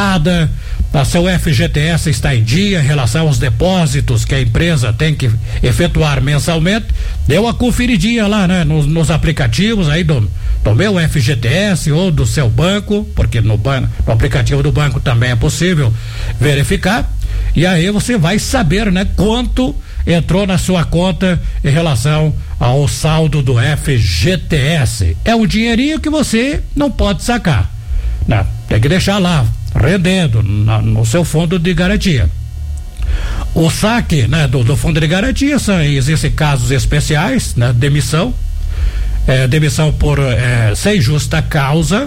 quitada, seu FGTS está em dia em relação aos depósitos que a empresa tem que efetuar mensalmente. Dê uma conferidinha lá, né, nos aplicativos aí do meu FGTS ou do seu banco, porque no aplicativo do banco também é possível verificar, e aí você vai saber, né, quanto entrou na sua conta em relação ao saldo do FGTS. É um dinheirinho que você não pode sacar, né? Tem que deixar lá rendendo no seu fundo de garantia. O saque, né, do fundo de garantia, existem casos especiais, né, demissão por sem justa causa,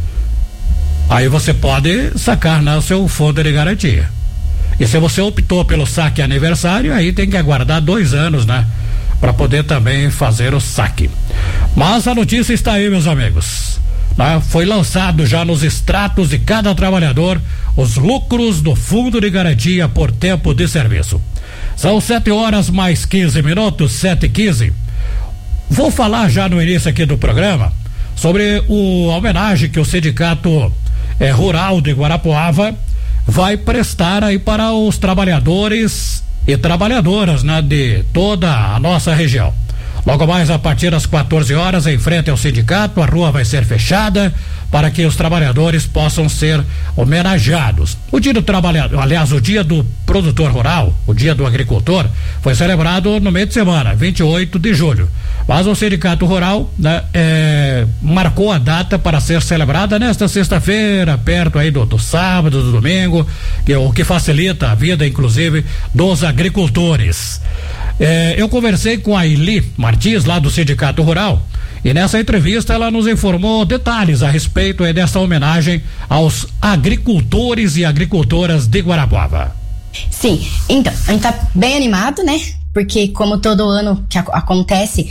aí você pode sacar no seu fundo de garantia. E se você optou pelo saque aniversário, aí tem que aguardar 2 anos, né, para poder também fazer o saque. Mas a notícia está aí, meus amigos. Foi lançado já nos extratos de cada trabalhador os lucros do fundo de garantia por tempo de serviço. São 7h mais 15 minutos, 7h15. Vou falar já no início aqui do programa sobre a homenagem que o Sindicato Rural de Guarapuava vai prestar aí para os trabalhadores e trabalhadoras, né, de toda a nossa região. Logo mais a partir das 14 horas, em frente ao sindicato, a rua vai ser fechada para que os trabalhadores possam ser homenageados. O dia do trabalhador, aliás, o dia do produtor rural, o dia do agricultor, foi celebrado no meio de semana, 28 de julho. Mas o Sindicato Rural, né, marcou a data para ser celebrada nesta sexta-feira, perto aí do sábado, do domingo, o que facilita a vida, inclusive, dos agricultores. Eu conversei com a Eli Martins, lá do Sindicato Rural, e nessa entrevista ela nos informou detalhes a respeito dessa homenagem aos agricultores e agricultoras de Guarapuava. Sim, então, a gente tá bem animado, né? Porque como todo ano que acontece,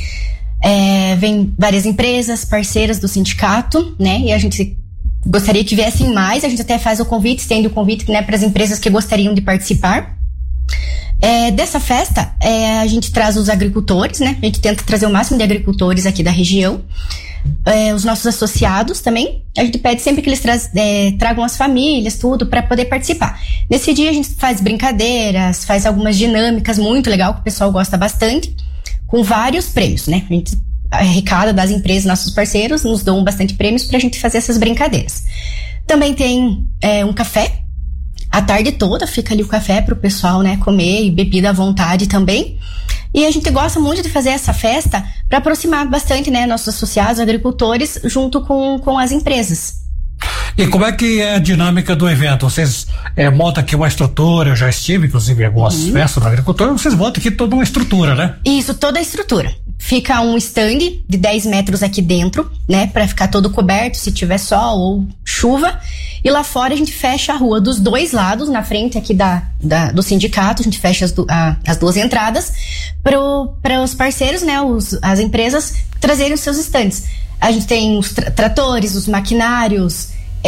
vem várias empresas, parceiras do sindicato, né? E a gente gostaria que viessem mais, a gente até faz o convite, estende o convite, né, para as empresas que gostariam de participar. Dessa festa, a gente traz os agricultores, né? A gente tenta trazer o máximo de agricultores aqui da região. Os nossos associados também. A gente pede sempre que eles tragam as famílias, tudo, para poder participar. Nesse dia a gente faz brincadeiras, faz algumas dinâmicas muito legal, que o pessoal gosta bastante, com vários prêmios, né? A gente arrecada das empresas, nossos parceiros, nos dão bastante prêmios pra gente fazer essas brincadeiras. Também tem um café. A tarde toda fica ali o café pro pessoal, né, comer e bebida à vontade também. E a gente gosta muito de fazer essa festa para aproximar bastante, né, nossos associados, agricultores, junto com as empresas. E como é que é a dinâmica do evento? Vocês montam aqui uma estrutura, eu já estive, inclusive, em algumas festas do agricultor, vocês montam aqui toda uma estrutura, né? Isso, toda a estrutura. Fica um stand de 10 metros aqui dentro, né, para ficar todo coberto se tiver sol ou chuva. E lá fora a gente fecha a rua dos 2 lados, na frente aqui do sindicato, a gente fecha as 2 entradas para os parceiros, né, as empresas trazerem os seus estandes. A gente tem os tratores, os maquinários,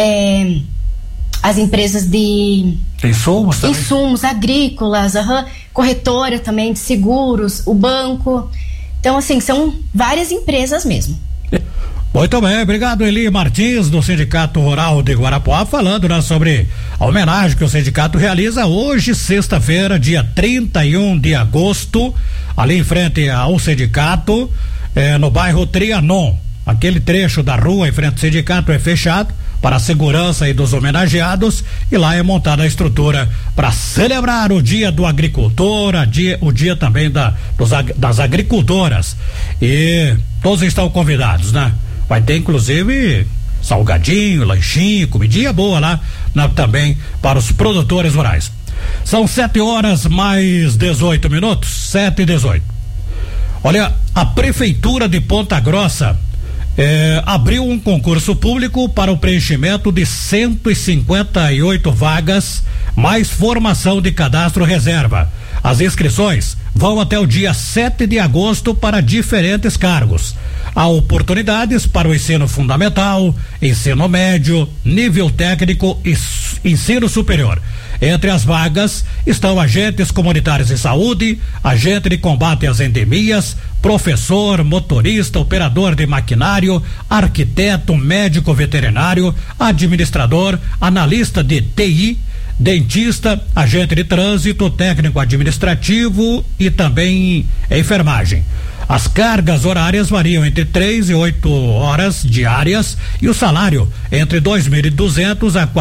as empresas de insumos agrícolas, corretora também de seguros, o banco. Então, assim, são várias empresas mesmo. Muito bem, obrigado, Eli Martins, do Sindicato Rural de Guarapuava, falando, né, sobre a homenagem que o sindicato realiza hoje, sexta-feira, dia 31 de agosto, ali em frente ao sindicato, no bairro Trianon. Aquele trecho da rua em frente ao sindicato é fechado para a segurança dos homenageados, e lá é montada a estrutura para celebrar o dia do agricultor, o dia também das agricultoras. E todos estão convidados, né? Vai ter inclusive salgadinho, lanchinho, comidinha boa lá, também para os produtores rurais. São 7h mais 18 minutos, 7h18. Olha, a Prefeitura de Ponta Grossa abriu um concurso público para o preenchimento de 158 vagas, mais formação de cadastro reserva. As inscrições vão até o dia 7 de agosto para diferentes cargos. Há oportunidades para o ensino fundamental, ensino médio, nível técnico ensino superior. Entre as vagas estão agentes comunitários de saúde, agente de combate às endemias, professor, motorista, operador de maquinário, arquiteto, médico veterinário, administrador, analista de TI, dentista, agente de trânsito, técnico administrativo e também enfermagem. As cargas horárias variam entre 3 e 8 horas diárias e o salário entre R$2.200 a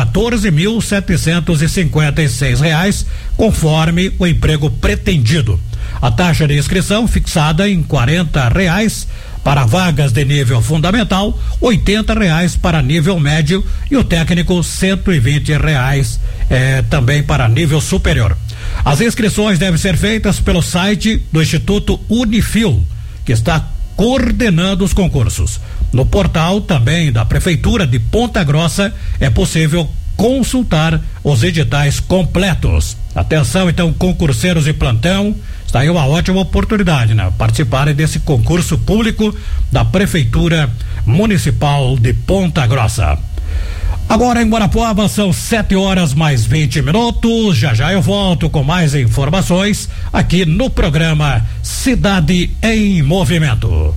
R$14.756, conforme o emprego pretendido. A taxa de inscrição fixada em R$40 para vagas de nível fundamental, R$80 para nível médio e o técnico R$120 também para nível superior. As inscrições devem ser feitas pelo site do Instituto Unifil, que está coordenando os concursos. No portal também da Prefeitura de Ponta Grossa é possível consultar os editais completos. Atenção então, concurseiros de plantão, está aí uma ótima oportunidade, né? Participarem desse concurso público da Prefeitura Municipal de Ponta Grossa. Agora em Guarapuava são 7h mais 20. Já eu volto com mais informações aqui no programa Cidade em Movimento.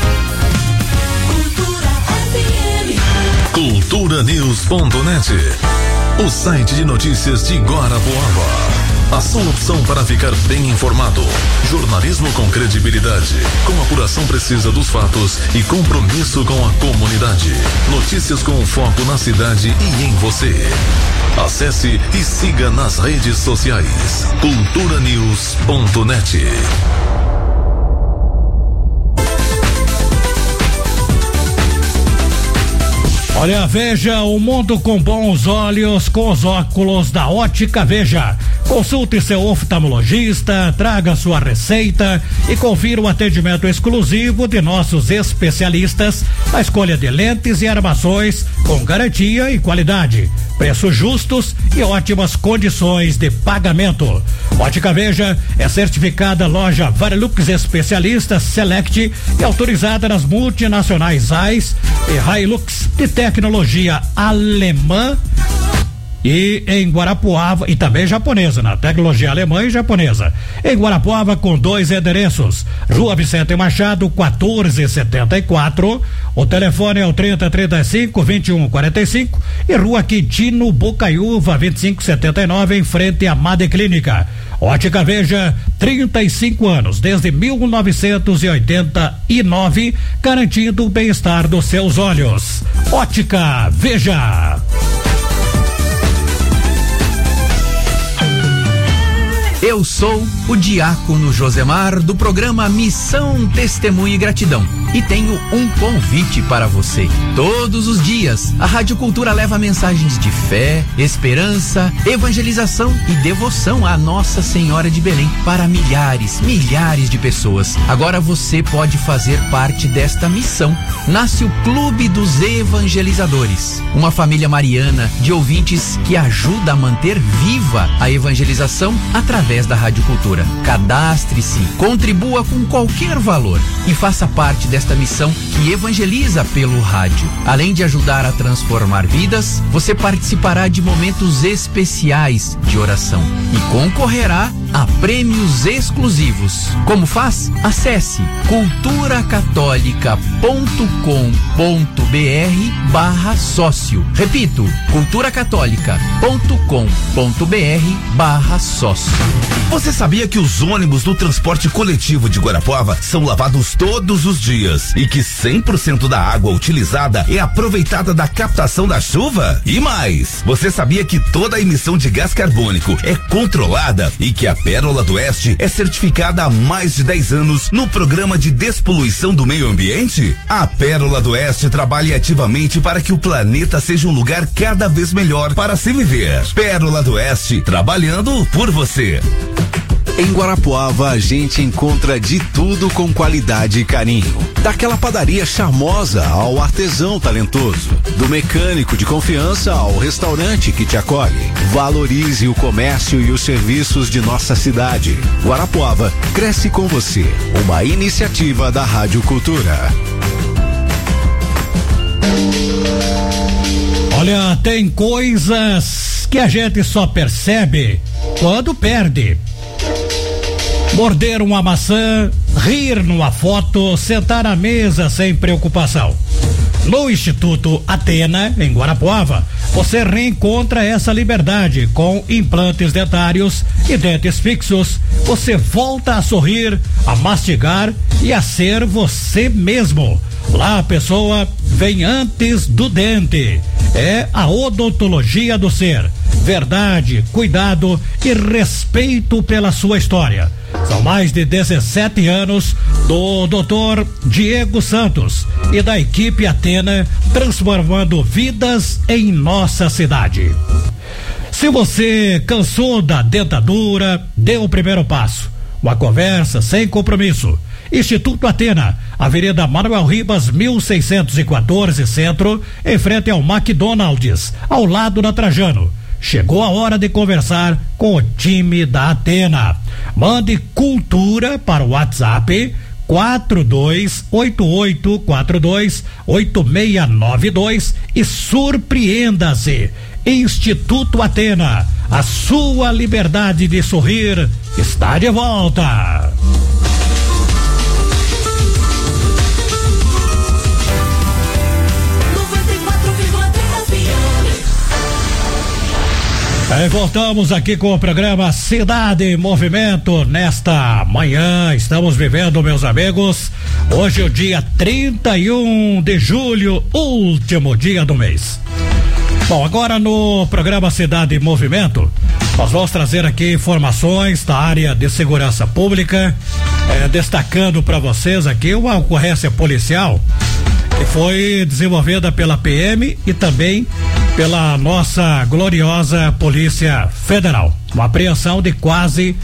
Culturanews.net, o site de notícias de Guarapuava. A sua opção para ficar bem informado. Jornalismo com credibilidade, com apuração precisa dos fatos e compromisso com a comunidade. Notícias com foco na cidade e em você. Acesse e siga nas redes sociais. Culturanews.net. Olha, veja o mundo com bons olhos com os óculos da Ótica Veja. Consulte seu oftalmologista, traga sua receita e confira o atendimento exclusivo de nossos especialistas na escolha de lentes e armações com garantia e qualidade, preços justos e ótimas condições de pagamento. Ótica Veja é certificada loja Varilux Especialistas Select e autorizada nas multinacionais Zeiss e Hilux de tecnologia alemã e em Guarapuava, e também japonesa, na tecnologia alemã e japonesa. Em Guarapuava com 2 endereços: Rua Vicente Machado 1474, o telefone é o 3035-2145, e Rua Quintino Bocaiúva 2579, em frente à Made Clínica. Ótica Veja, 35 anos, desde 1989, garantindo o bem-estar dos seus olhos. Ótica Veja. Eu sou o diácono Josemar do programa Missão Testemunho e Gratidão e tenho um convite para você. Todos os dias, a Rádio Cultura leva mensagens de fé, esperança, evangelização e devoção à Nossa Senhora de Belém para milhares de pessoas. Agora você pode fazer parte desta missão. Nasce o Clube dos Evangelizadores, uma família mariana de ouvintes que ajuda a manter viva a evangelização através da Rádio Cultura. Cadastre-se, contribua com qualquer valor e faça parte desta missão que evangeliza pelo rádio. Além de ajudar a transformar vidas, você participará de momentos especiais de oração e concorrerá a prêmios exclusivos. Como faz? Acesse culturacatólica.com.br/sócio. Repito, culturacatólica.com.br/sócio. Você sabia que os ônibus do transporte coletivo de Guarapuava são lavados todos os dias e que 100% da água utilizada é aproveitada da captação da chuva? E mais, você sabia que toda a emissão de gás carbônico é controlada e que a Pérola do Oeste é certificada há mais de 10 anos no programa de despoluição do meio ambiente? A Pérola do Oeste trabalha ativamente para que o planeta seja um lugar cada vez melhor para se viver. Pérola do Oeste, trabalhando por você. Em Guarapuava a gente encontra de tudo com qualidade e carinho. Daquela padaria charmosa ao artesão talentoso. Do mecânico de confiança ao restaurante que te acolhe. Valorize o comércio e os serviços de nossa cidade. Guarapuava cresce com você. Uma iniciativa da Rádio Cultura. Olha, tem coisas que a gente só percebe quando perde. Morder uma maçã, rir numa foto, sentar à mesa sem preocupação. No Instituto Atena, em Guarapuava, você reencontra essa liberdade com implantes dentários e dentes fixos. Você volta a sorrir, a mastigar e a ser você mesmo. Lá a pessoa vem antes do dente. É a odontologia do ser. Verdade, cuidado e respeito pela sua história. São mais de 17 anos do Dr. Diego Santos e da equipe Atena, transformando vidas em nossa cidade. Se você cansou da dentadura, dê o primeiro passo. Uma conversa sem compromisso. Instituto Atena, Avenida Manuel Ribas, 1614, Centro, em frente ao McDonald's, ao lado da Trajano. Chegou a hora de conversar com o time da Atena. Mande cultura para o WhatsApp 4288428692 e surpreenda-se. Instituto Atena, a sua liberdade de sorrir está de volta. Voltamos aqui com o programa Cidade em Movimento. Nesta manhã estamos vivendo, meus amigos, hoje é o dia 31 de julho, último dia do mês. Bom, agora no programa Cidade em Movimento, nós vamos trazer aqui informações da área de segurança pública, destacando para vocês aqui uma ocorrência policial que foi desenvolvida pela PM e também pela nossa gloriosa Polícia Federal. Uma apreensão de quase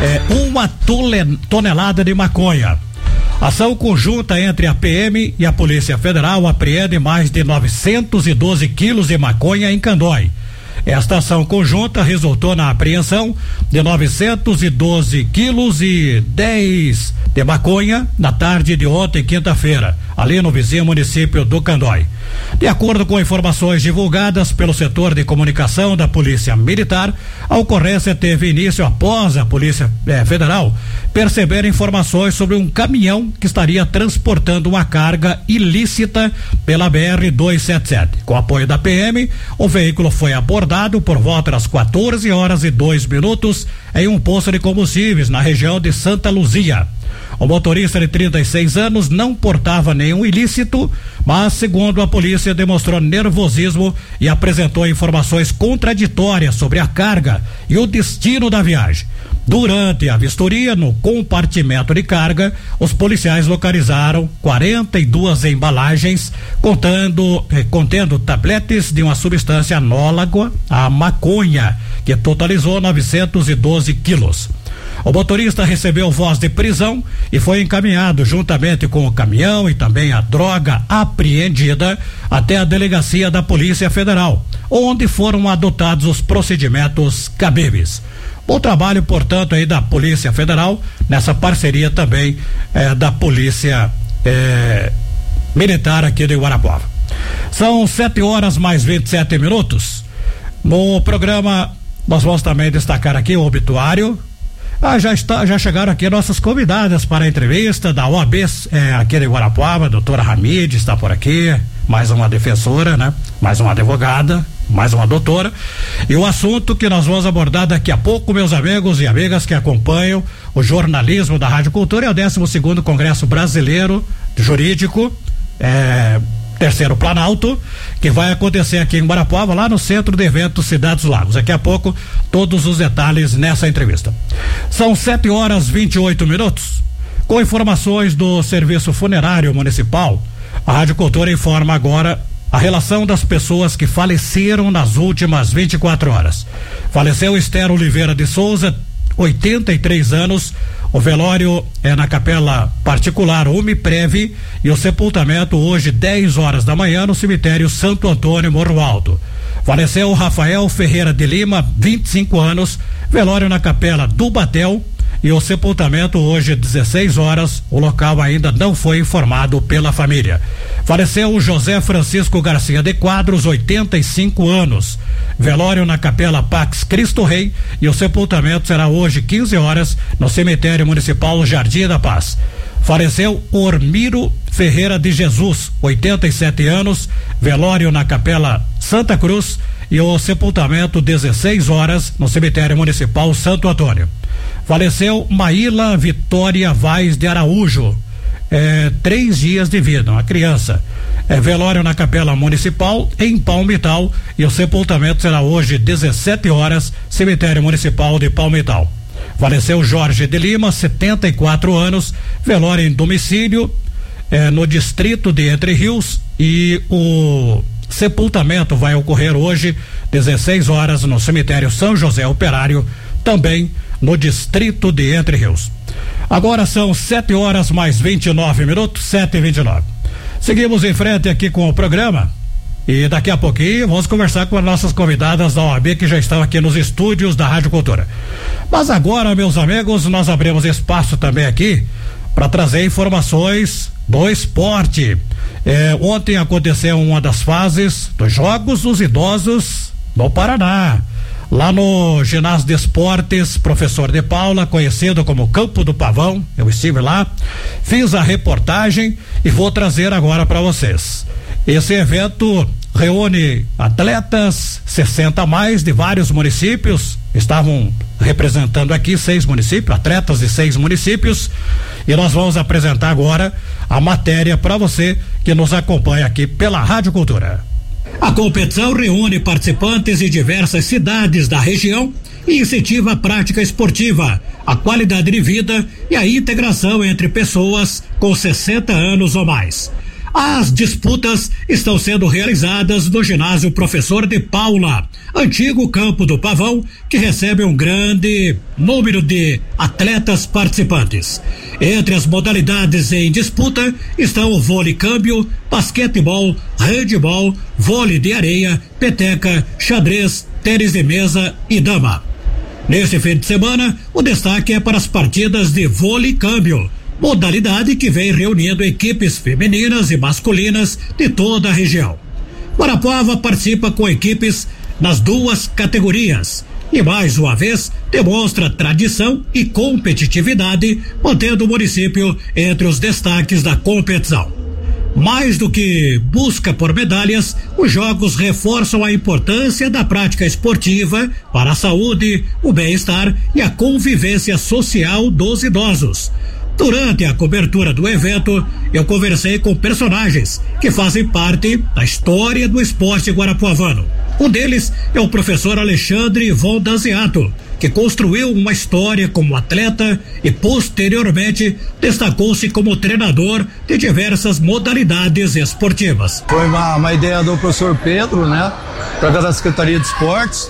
1 tonelada de maconha. Ação conjunta entre a PM e a Polícia Federal apreende mais de 912 quilos de maconha em Candói. Esta ação conjunta resultou na apreensão de 912 quilos e 10 de maconha na tarde de ontem, quinta-feira, ali no vizinho município do Candói. De acordo com informações divulgadas pelo setor de comunicação da Polícia Militar, a ocorrência teve início após a Polícia Federal perceber informações sobre um caminhão que estaria transportando uma carga ilícita pela BR-277. Com apoio da PM, o veículo foi abordado por volta das 14h02 em um posto de combustíveis na região de Santa Luzia. O motorista de 36 anos não portava nenhum ilícito, mas, segundo a polícia, demonstrou nervosismo e apresentou informações contraditórias sobre a carga e o destino da viagem. Durante a vistoria no compartimento de carga, os policiais localizaram 42 embalagens contendo tabletes de uma substância análoga à maconha, que totalizou 912 quilos. O motorista recebeu voz de prisão e foi encaminhado juntamente com o caminhão e também a droga apreendida até a delegacia da Polícia Federal, onde foram adotados os procedimentos cabíveis. Bom trabalho, portanto, aí da Polícia Federal, nessa parceria também da Polícia Militar aqui de Guarapuava. São 7h mais 27. No programa nós vamos também destacar aqui o obituário. Já chegaram aqui nossas convidadas para a entrevista da OAB aqui de Guarapuava. A doutora Hamid está por aqui, mais uma defensora, né? Mais uma advogada, mais uma doutora. E o assunto que nós vamos abordar daqui a pouco, meus amigos e amigas que acompanham o jornalismo da Rádio Cultura, é o 12º Congresso Brasileiro Jurídico, Terceiro Planalto, que vai acontecer aqui em Guarapuava, lá no Centro de Eventos Cidade dos Lagos. Daqui a pouco, todos os detalhes nessa entrevista. São 7h28. Com informações do Serviço Funerário Municipal, a Rádio Cultura informa agora a relação das pessoas que faleceram nas últimas 24 horas. Faleceu Esther Oliveira de Souza, 83 anos. O velório é na capela particular Umiprev e o sepultamento hoje 10 horas da manhã no cemitério Santo Antônio, Morro Alto. Faleceu Rafael Ferreira de Lima, 25 anos, velório na capela do Batel e o sepultamento hoje 16 horas. O local ainda não foi informado pela família. Faleceu o José Francisco Garcia de Quadros, 85 anos. Velório na Capela Pax Cristo Rei, e o sepultamento será hoje 15 horas no cemitério municipal Jardim da Paz. Faleceu Ormiro Ferreira de Jesus, 87 anos. Velório na Capela Santa Cruz, e o sepultamento 16 horas no cemitério municipal Santo Antônio. Faleceu Maíla Vitória Vaz de Araújo, 3 dias de vida, uma criança. Velório na Capela Municipal em Palmital, e o sepultamento será hoje 17 horas, cemitério municipal de Palmital. Faleceu Jorge de Lima, 74 anos, velório em domicílio no distrito de Entre Rios, e o sepultamento vai ocorrer hoje 16 horas no cemitério São José Operário, também no distrito de Entre Rios. Agora são 7 horas mais 29 minutos, 7h29. Seguimos em frente aqui com o programa, e daqui a pouquinho vamos conversar com as nossas convidadas da OAB que já estão aqui nos estúdios da Rádio Cultura. Mas agora, meus amigos, nós abrimos espaço também aqui para trazer informações do esporte. Ontem aconteceu uma das fases dos Jogos dos Idosos no Paraná, lá no Ginásio de Esportes Professor de Paula, conhecido como Campo do Pavão. Eu estive lá, fiz a reportagem e vou trazer agora para vocês. Esse evento reúne atletas, 60 a mais de vários municípios, estavam representando aqui 6 municípios, atletas de 6 municípios, e nós vamos apresentar agora a matéria para você que nos acompanha aqui pela Rádio Cultura. A competição reúne participantes de diversas cidades da região e incentiva a prática esportiva, a qualidade de vida e a integração entre pessoas com 60 anos ou mais. As disputas estão sendo realizadas no ginásio Professor de Paula, antigo Campo do Pavão, que recebe um grande número de atletas participantes. Entre as modalidades em disputa estão o vôlei câmbio, basquetebol, handebol, vôlei de areia, peteca, xadrez, tênis de mesa e dama. Neste fim de semana, o destaque é para as partidas de vôlei câmbio, modalidade que vem reunindo equipes femininas e masculinas de toda a região. Guarapuava participa com equipes nas 2 categorias e, mais uma vez, demonstra tradição e competitividade, mantendo o município entre os destaques da competição. Mais do que busca por medalhas, os jogos reforçam a importância da prática esportiva para a saúde, o bem-estar e a convivência social dos idosos. Durante a cobertura do evento, eu conversei com personagens que fazem parte da história do esporte guarapuavano. Um deles é o professor Alexandre Von Danziato, que construiu uma história como atleta e posteriormente destacou-se como treinador de diversas modalidades esportivas. Foi uma ideia do professor Pedro, né, através da Secretaria de Esportes,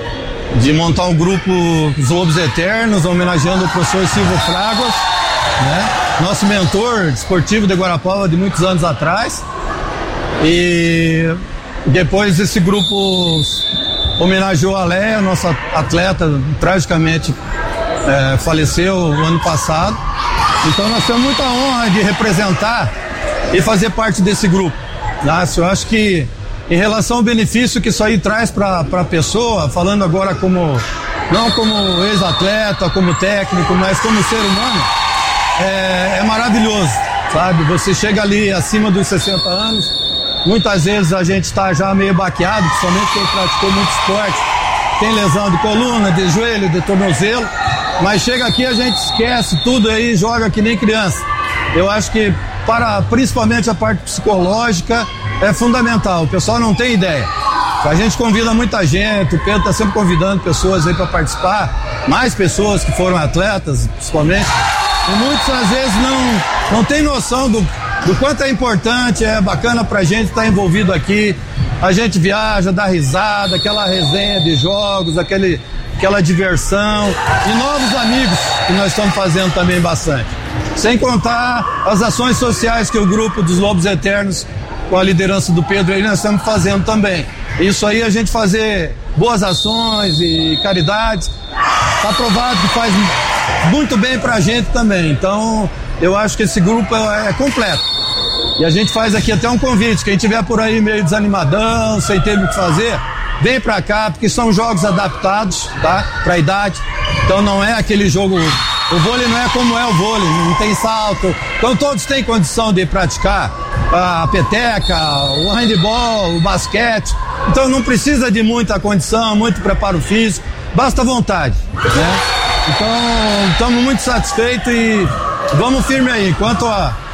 de montar um grupo dos Lobos Eternos, homenageando o professor Silvio Fraguas, né? Nosso mentor esportivo de Guarapuava de muitos anos atrás. E depois esse grupo homenageou a Léa, nossa atleta, tragicamente faleceu o ano passado. Então nós temos muita honra de representar e fazer parte desse grupo. Eu acho que em relação ao benefício que isso aí traz para a pessoa, falando agora não como ex-atleta, como técnico, mas como ser humano, é maravilhoso, sabe? Você chega ali acima dos 60 anos, muitas vezes a gente está já meio baqueado, principalmente quem praticou muito esporte, tem lesão de coluna, de joelho, de tornozelo, mas chega aqui a gente esquece tudo aí e joga que nem criança. Eu acho que principalmente a parte psicológica é fundamental, o pessoal não tem ideia. A gente convida muita gente, o Pedro está sempre convidando pessoas aí para participar, mais pessoas que foram atletas, principalmente. E muitas às vezes não tem noção do quanto é importante, é bacana pra gente estar envolvido aqui. A gente viaja, dá risada, aquela resenha de jogos, aquela diversão e novos amigos que nós estamos fazendo também bastante. Sem contar as ações sociais que o grupo dos Lobos Eternos, com a liderança do Pedro aí, nós estamos fazendo também. Isso aí, a gente fazer boas ações e caridades, tá provado que faz muito bem pra gente também. Então, eu acho que esse grupo é completo. E a gente faz aqui até um convite, quem tiver por aí meio desanimadão, sem ter o que fazer, vem pra cá, porque são jogos adaptados, tá? Pra idade. Então não é aquele jogo, o vôlei não é como é o vôlei, não tem salto. Então todos têm condição de praticar a peteca, o handebol, o basquete. Então não precisa de muita condição, muito preparo físico, basta vontade, né? Então estamos muito satisfeitos e vamos firme aí, enquanto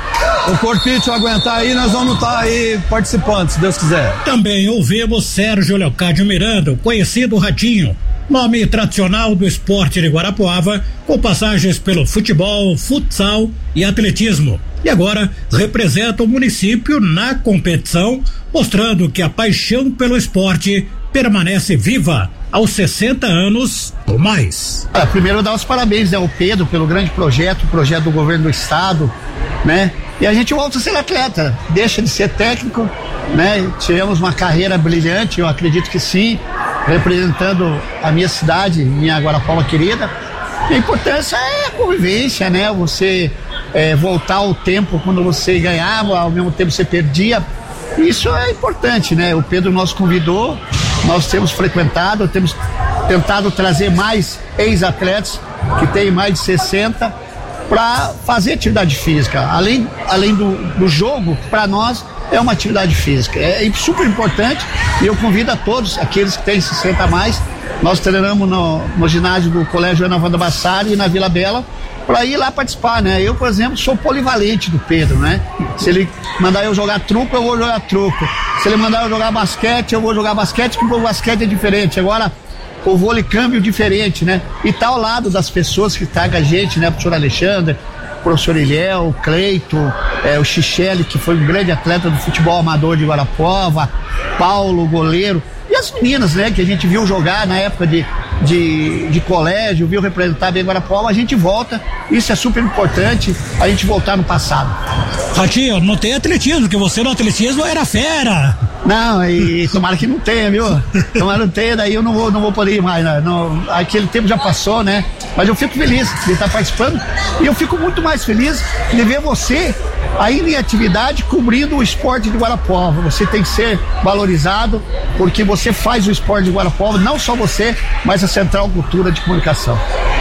o corpite aguentar aí, nós vamos estar aí participando, se Deus quiser. Também ouvimos Sérgio Leocádio Miranda, conhecido Ratinho, nome tradicional do esporte de Guarapuava, com passagens pelo futebol, futsal e atletismo. E agora representa o município na competição, mostrando que a paixão pelo esporte permanece viva aos 60 anos ou mais. Primeiro dar os parabéns, né, ao Pedro pelo grande projeto, o projeto do governo do estado, né? E a gente volta a ser atleta, deixa de ser técnico, né? Tivemos uma carreira brilhante, eu acredito que sim, representando a minha cidade, minha Guarapuava querida. E a importância é a convivência, né? Você voltar ao tempo quando você ganhava, ao mesmo tempo você perdia. Isso é importante, né? O Pedro nos convidou, nós temos frequentado, temos tentado trazer mais ex-atletas que têm mais de 60 para fazer atividade física. Além do jogo, para nós é uma atividade física. É super importante e eu convido a todos, aqueles que têm 60 a mais, nós treinamos no ginásio do Colégio Ana Wanda Bassari e na Vila Bela, para ir lá participar, né? Eu, por exemplo, sou polivalente do Pedro, né? Se ele mandar eu jogar truco, eu vou jogar truco. Se ele mandar eu jogar basquete, eu vou jogar basquete, porque o basquete é diferente. Agora, o vôlei câmbio diferente, né? E tá ao lado das pessoas que tá com a gente, né? O professor Alexandre, o professor Iliel, o Cleito, o Xixele, que foi um grande atleta do futebol amador de Guarapuava, Paulo, goleiro, e as meninas, né? Que a gente viu jogar na época de colégio, viu representar bem Guarapuava, a gente volta, isso é super importante, a gente voltar no passado. Ratinho, não tem atletismo, porque você no atletismo era fera. Não, e tomara que não tenha, viu? Tomara que não tenha, daí eu não vou poder ir mais, né? Não, aquele tempo já passou, né? Mas eu fico feliz de estar participando e eu fico muito mais feliz de ver você ainda em atividade cobrindo o esporte de Guarapuava. Você tem que ser valorizado porque você faz o esporte de Guarapuava, não só você, mas a Central Cultura de Comunicação.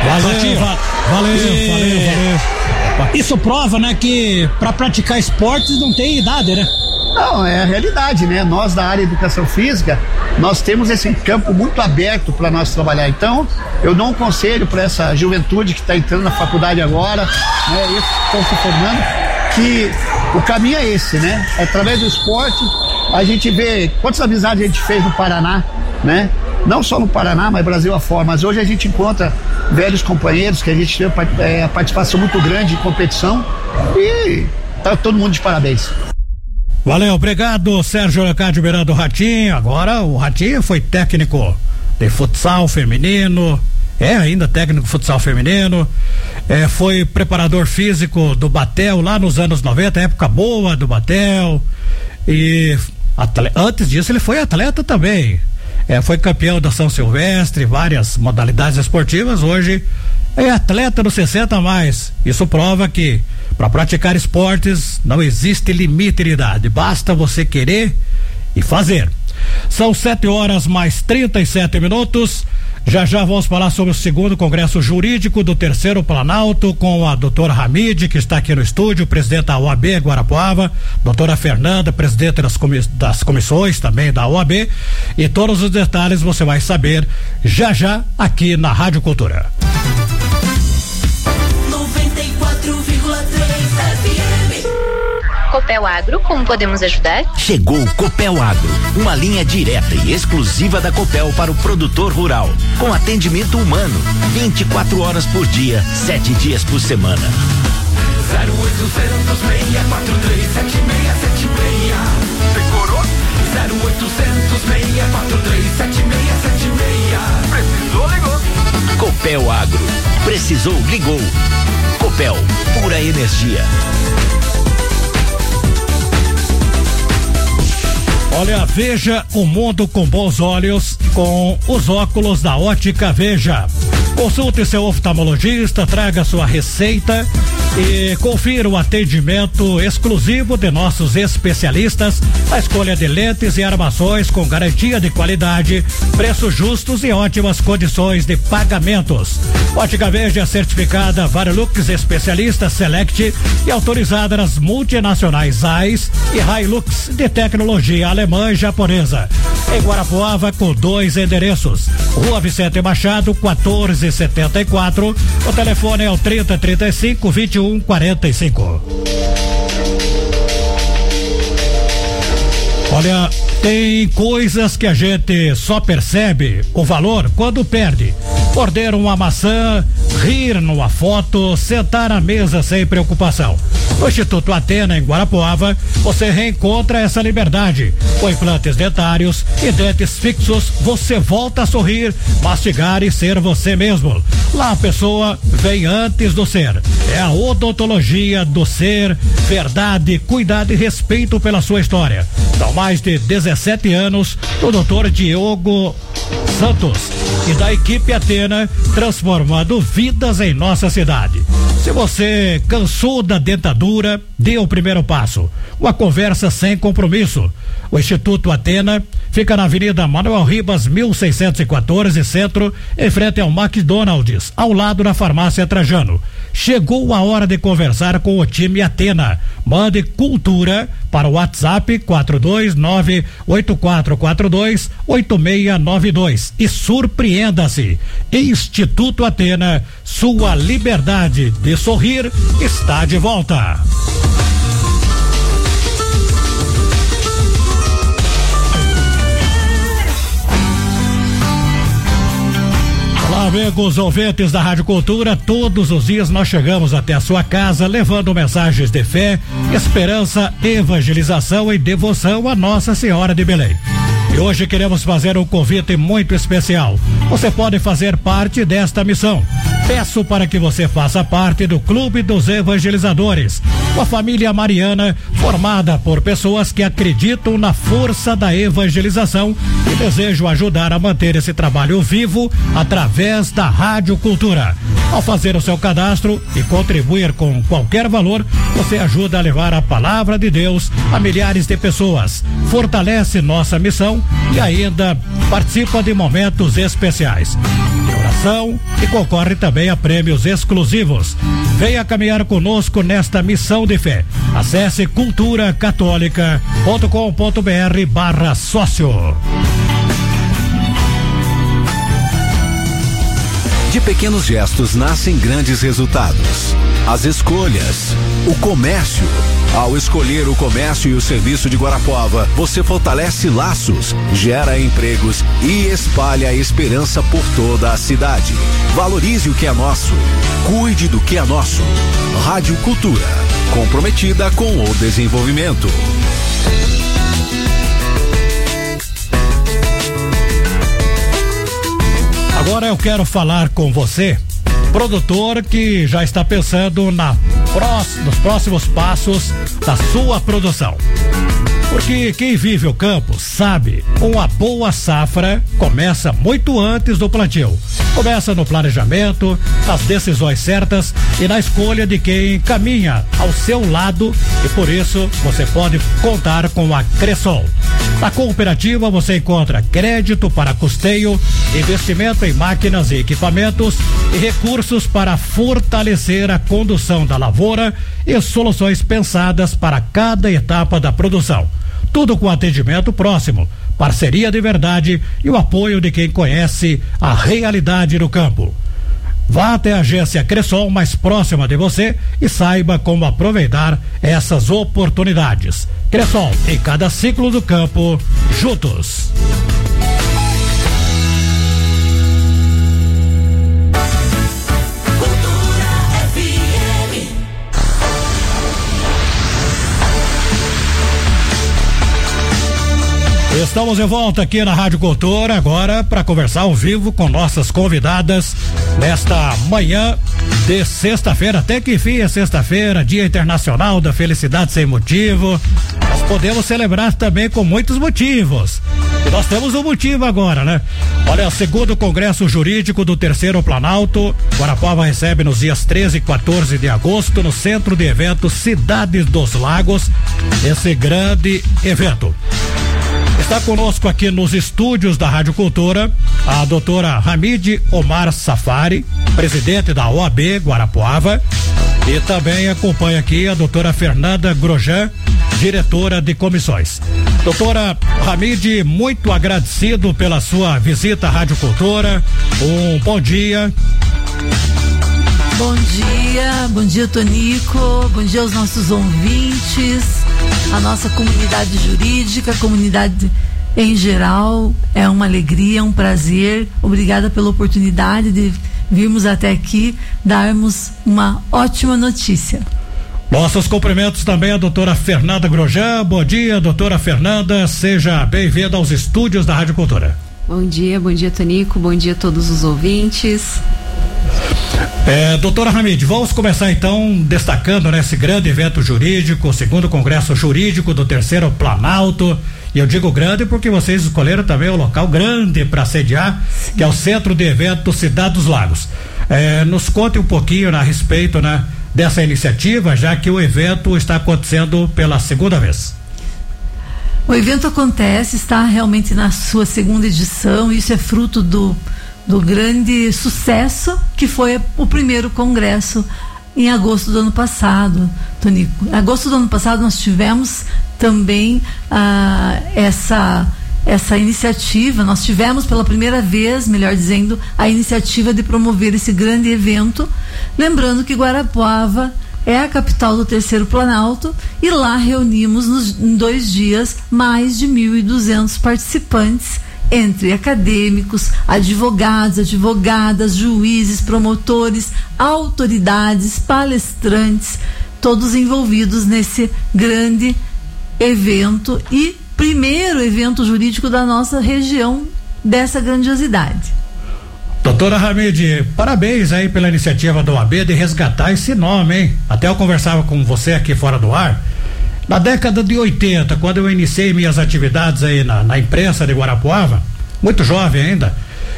Valeu. Isso prova, né, que para praticar esportes não tem idade, né? Não, é a realidade, né? Nós da área de educação física, nós temos esse campo muito aberto para nós trabalhar. Então, eu dou um conselho para essa juventude que está entrando na faculdade agora, né? E estão se formando, que o caminho é esse, né? Através do esporte, a gente vê quantas amizades a gente fez no Paraná, né? Não só no Paraná, mas Brasil afora. Mas hoje a gente encontra velhos companheiros que a gente teve a participação muito grande em competição e tá todo mundo de parabéns. Valeu, obrigado, Sérgio Leocádio Miranda, Ratinho. Agora o Ratinho foi técnico de futsal feminino, ainda técnico de futsal feminino, foi preparador físico do Batel lá nos anos 90, época boa do Batel, e antes disso ele foi atleta também, foi campeão da São Silvestre, várias modalidades esportivas. Hoje é atleta no 60 a mais. Isso prova que para praticar esportes não existe limite de idade, basta você querer e fazer. São 7:37. Já vamos falar sobre o segundo Congresso Jurídico do Terceiro Planalto com a doutora Hamide, que está aqui no estúdio, presidente da OAB Guarapuava, doutora Fernanda, presidente das comissões também da OAB, e todos os detalhes você vai saber já aqui na Rádio Cultura. 94,3 FM. Copel Agro, como podemos ajudar? Chegou o Copel Agro, uma linha direta e exclusiva da Copel para o produtor rural, com atendimento humano, 24 horas por dia, 7 dias por semana. 0800 643 7676. Decorou? 0800 643 7676. Precisou, ligou. Copel Agro, precisou, ligou. Copel, pura energia. Olha, veja o mundo com bons olhos com os óculos da Ótica Veja. Consulte seu oftalmologista, traga sua receita e confira o atendimento exclusivo de nossos especialistas, a escolha de lentes e armações com garantia de qualidade, preços justos e ótimas condições de pagamentos. Ótica Verde é certificada Varilux Especialista Select e autorizada nas multinacionais Zeiss e Hilux de tecnologia alemã e japonesa. Em Guarapuava, com 2 endereços: Rua Vicente Machado, 1474. O telefone é o 3035-2145. Olha, tem coisas que a gente só percebe o valor quando perde. Morder uma maçã, rir numa foto, sentar à mesa sem preocupação. No Instituto Atena, em Guarapuava, você reencontra essa liberdade. Com implantes dentários e dentes fixos, você volta a sorrir, mastigar e ser você mesmo. Lá a pessoa vem antes do ser. É a odontologia do ser, verdade, cuidado e respeito pela sua história. São mais de 17 anos do Dr. Diogo Santos e da equipe Atena, transformando vidas em nossa cidade. Se você cansou da dentadura, dê o primeiro passo. Uma conversa sem compromisso. O Instituto Atena fica na Avenida Manuel Ribas, 1614, Centro, em frente ao McDonald's, ao lado da Farmácia Trajano. Chegou a hora de conversar com o time Atena. Mande cultura para o WhatsApp 429-8442-8692 e surpreenda-se. Instituto Atena, sua liberdade de sorrir está de volta. Olá, amigos ouvintes da Rádio Cultura, todos os dias nós chegamos até a sua casa levando mensagens de fé, esperança, evangelização e devoção a Nossa Senhora de Belém. E hoje queremos fazer um convite muito especial. Você pode fazer parte desta missão. Peço para que você faça parte do Clube dos Evangelizadores, uma família mariana formada por pessoas que acreditam na força da evangelização e desejam ajudar a manter esse trabalho vivo através da Rádio Cultura. Ao fazer o seu cadastro e contribuir com qualquer valor, você ajuda a levar a palavra de Deus a milhares de pessoas, fortalece nossa missão e ainda participa de momentos especiais de oração e concorre também a prêmios exclusivos. Venha caminhar conosco nesta missão de fé. Acesse culturacatólica.com.br/sócio. De pequenos gestos nascem grandes resultados. As escolhas, o comércio. Ao escolher o comércio e o serviço de Guarapuava, você fortalece laços, gera empregos e espalha a esperança por toda a cidade. Valorize o que é nosso. Cuide do que é nosso. Rádio Cultura, comprometida com o desenvolvimento. Agora eu quero falar com você, produtor que já está pensando nos próximos passos da sua produção. Porque quem vive o campo sabe, uma boa safra começa muito antes do plantio. Começa no planejamento, nas decisões certas e na escolha de quem caminha ao seu lado, e por isso você pode contar com a Cressol. Na cooperativa você encontra crédito para custeio, investimento em máquinas e equipamentos e recursos para fortalecer a condução da lavoura e soluções pensadas para cada etapa da produção. Tudo com atendimento próximo, parceria de verdade e o apoio de quem conhece a realidade do campo. Vá até a agência Cressol mais próxima de você e saiba como aproveitar essas oportunidades. Cressol, em cada ciclo do campo, juntos. Estamos de volta aqui na Rádio Cultura agora para conversar ao vivo com nossas convidadas nesta manhã de sexta-feira. Até que enfim é sexta-feira, Dia Internacional da Felicidade Sem Motivo. Nós podemos celebrar também com muitos motivos. E nós temos um motivo agora, né? Olha, segundo o Congresso Jurídico do Terceiro Planalto, Guarapuava recebe nos dias 13 e 14 de agosto, no Centro de Eventos Cidade dos Lagos, esse grande evento. Está conosco aqui nos estúdios da Rádio Cultura a doutora Hamid Omar Safari, presidente da OAB Guarapuava, e também acompanha aqui a doutora Fernanda Grojan, diretora de comissões. Doutora Hamid, muito agradecido pela sua visita à Rádio Cultura. Um bom dia. Bom dia Tonico, bom dia aos nossos ouvintes, a nossa comunidade jurídica, a comunidade em geral. É uma alegria, um prazer. Obrigada pela oportunidade de virmos até aqui darmos uma ótima notícia. Nossos cumprimentos também à doutora Fernanda Grojan. Bom dia, doutora Fernanda, seja bem-vinda aos estúdios da Rádio Cultura. Bom dia Tonico, bom dia a todos os ouvintes. Doutora Hamid, vamos começar então destacando, né, esse grande evento jurídico, o segundo Congresso Jurídico do Terceiro Planalto. E eu digo grande porque vocês escolheram também um local grande para sediar, que é o Centro de Eventos Cidade dos Lagos. Nos conte um pouquinho a respeito, né, dessa iniciativa, já que o evento está acontecendo pela segunda vez. O evento acontece, está realmente na sua segunda edição. Isso é fruto do grande sucesso que foi o primeiro congresso em agosto do ano passado, Tonico. Em agosto do ano passado nós tivemos também essa iniciativa, nós tivemos pela primeira vez, melhor dizendo, a iniciativa de promover esse grande evento, lembrando que Guarapuava é a capital do Terceiro Planalto e lá reunimos em 2 dias mais de 1.200 participantes, entre acadêmicos, advogados, advogadas, juízes, promotores, autoridades, palestrantes, todos envolvidos nesse grande evento e primeiro evento jurídico da nossa região dessa grandiosidade. Doutora Hamid, parabéns aí pela iniciativa da OAB de resgatar esse nome, hein? Até eu conversava com você aqui fora do ar. Na década de 80, quando eu iniciei minhas atividades aí na imprensa de Guarapuava, muito jovem ainda,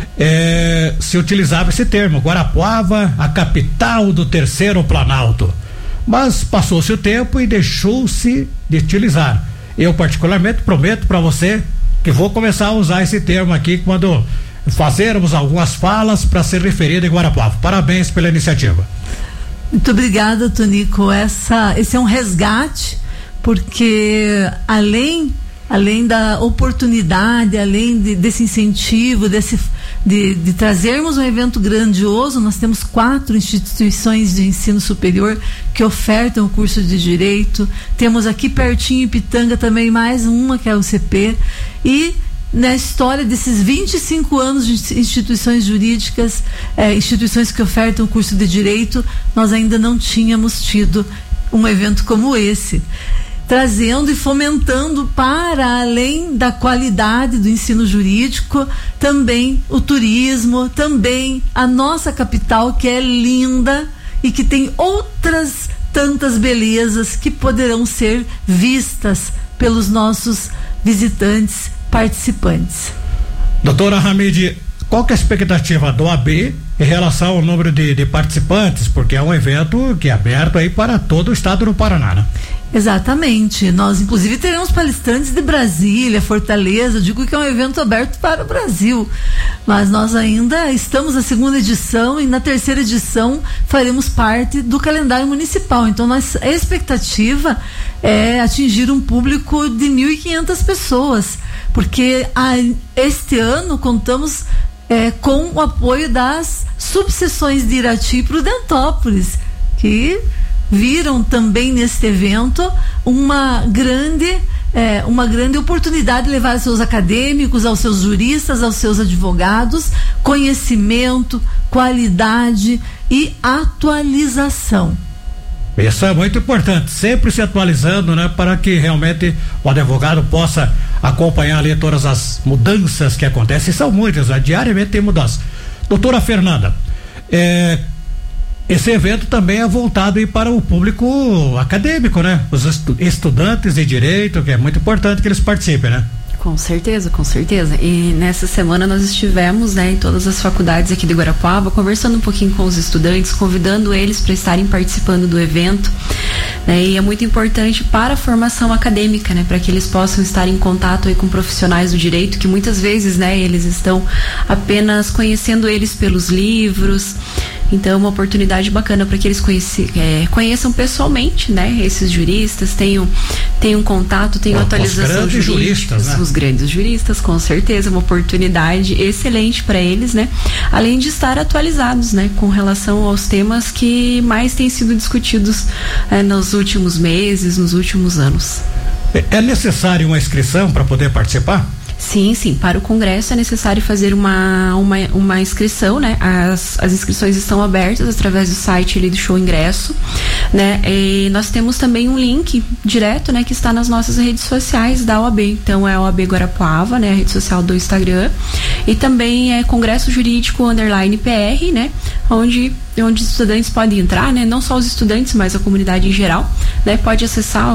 se utilizava esse termo, Guarapuava, a capital do Terceiro Planalto. Mas passou-se o tempo e deixou-se de utilizar. Eu particularmente prometo para você que vou começar a usar esse termo aqui quando fazermos algumas falas para se referir a Guarapuava. Parabéns pela iniciativa. Muito obrigada, Tonico. Esse é um resgate, porque além da oportunidade, além desse incentivo, de trazermos um evento grandioso, nós temos 4 instituições de ensino superior que ofertam o curso de Direito. Temos aqui pertinho em Pitanga também mais uma, que é o UCP. E na história desses 25 anos de instituições jurídicas, instituições que ofertam o curso de Direito, nós ainda não tínhamos tido um evento como esse, trazendo e fomentando, para além da qualidade do ensino jurídico, também o turismo, também a nossa capital, que é linda e que tem outras tantas belezas que poderão ser vistas pelos nossos visitantes participantes. Doutora Hamid, qual que é a expectativa do AB em relação ao número de participantes? Porque é um evento que é aberto aí para todo o estado do Paraná, né? Exatamente, nós inclusive teremos palestrantes de Brasília, Fortaleza. Eu digo que é um evento aberto para o Brasil, mas nós ainda estamos na segunda edição e na terceira edição faremos parte do calendário municipal. Então a expectativa é atingir um público de 1.500 pessoas, porque este ano contamos com o apoio das subseções de Irati e Prudentópolis, que viram também neste evento uma grande oportunidade de levar aos seus acadêmicos, aos seus juristas, aos seus advogados, conhecimento, qualidade e atualização. Isso é muito importante, sempre se atualizando, né, para que realmente o advogado possa acompanhar ali todas as mudanças que acontecem. São muitas, né? Diariamente tem mudanças. Doutora Fernanda, esse evento também é voltado aí para o público acadêmico, né? Os estudantes de direito, que é muito importante que eles participem, né? Com certeza, com certeza. E nessa semana nós estivemos, em todas as faculdades aqui de Guarapuava, conversando um pouquinho com os estudantes, convidando eles para estarem participando do evento, e é muito importante para a formação acadêmica, para que eles possam estar em contato aí com profissionais do direito, que muitas vezes, eles estão apenas conhecendo eles pelos livros. Então, é uma oportunidade bacana para que eles conheçam pessoalmente, esses juristas, tenham contato, tenham atualização jurídica. Os grandes juristas, com certeza, uma oportunidade excelente para eles, além de estar atualizados, com relação aos temas que mais têm sido discutidos nos últimos meses, nos últimos anos. É necessário uma inscrição para poder participar? Sim, para o congresso é necessário fazer uma inscrição, as inscrições estão abertas através do site ali do Show Ingresso, e nós temos também um link direto, que está nas nossas redes sociais da OAB, então é a OAB Guarapuava, a rede social do Instagram, e também é Congresso Jurídico _PR, onde os estudantes podem entrar, não só os estudantes, mas a comunidade em geral, pode acessar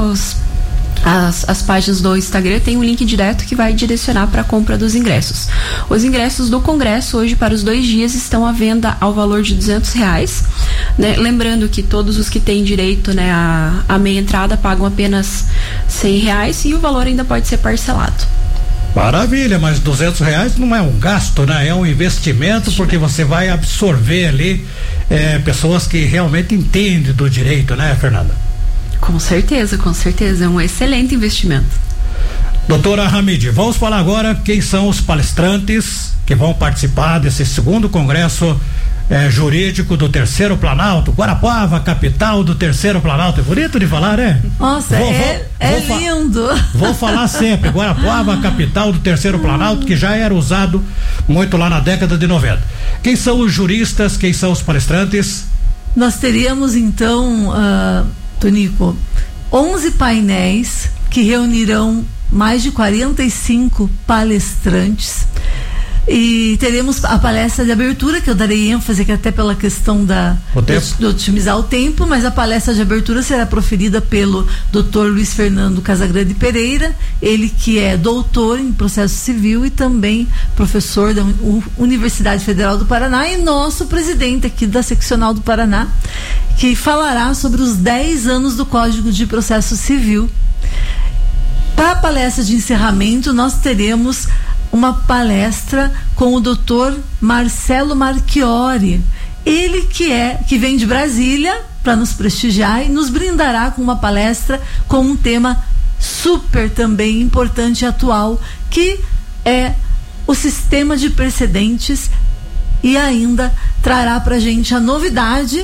as páginas do Instagram, tem um link direto que vai direcionar para a compra dos ingressos. Os ingressos do congresso hoje para os 2 dias estão à venda ao valor de R$200, lembrando que todos os que têm direito, a meia entrada pagam apenas R$100 e o valor ainda pode ser parcelado. Maravilha, mas R$200 não é um gasto, é um investimento, porque você vai absorver ali pessoas que realmente entendem do direito, Fernanda? Com certeza, é um excelente investimento. Doutora Hamid, vamos falar agora quem são os palestrantes que vão participar desse 2º Congresso Jurídico do Terceiro Planalto, Guarapuava, capital do Terceiro Planalto. É bonito de falar, né? Nossa, é lindo. Vou falar sempre, Guarapuava, capital do Terceiro Planalto, que já era usado muito lá na década de 90. Quem são os juristas, quem são os palestrantes? Nós teríamos então, Tonico, 11 painéis que reunirão mais de 45 palestrantes, e teremos a palestra de abertura, que eu darei ênfase que até pela questão de otimizar o tempo, mas a palestra de abertura será proferida pelo Dr. Luiz Fernando Casagrande Pereira, ele que é doutor em processo civil e também professor da Universidade Federal do Paraná e nosso presidente aqui da Seccional do Paraná, que falará sobre os 10 anos do Código de Processo Civil. Para a palestra de encerramento, nós teremos uma palestra com o Dr. Marcelo Marchiori, ele que vem de Brasília para nos prestigiar e nos brindará com uma palestra com um tema super também importante e atual, que é o sistema de precedentes, e ainda trará para a gente a novidade